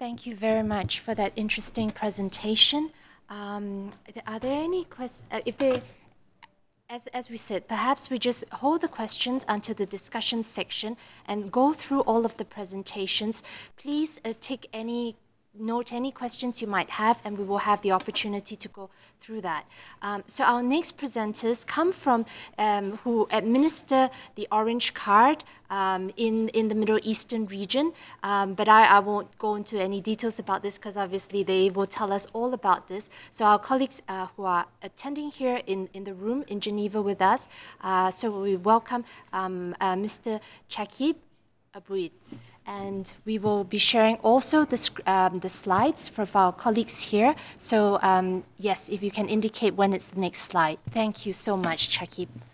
Thank you very much for that interesting presentation. Are there any questions? If there, as we said, perhaps we just hold the questions until the discussion section and go through all of the presentations. Please note any questions you might have, and we will have the opportunity to go through that. So our next presenters come from who administer the orange card in the Middle Eastern region, but I won't go into any details about this because obviously they will tell us all about this. So our colleagues who are attending here in the room in Geneva with us, so we welcome Mr. Chakib Abouid. And we will be sharing also the slides from our colleagues here. So yes, if you can indicate when it's the next slide. Thank you so much, Chakib.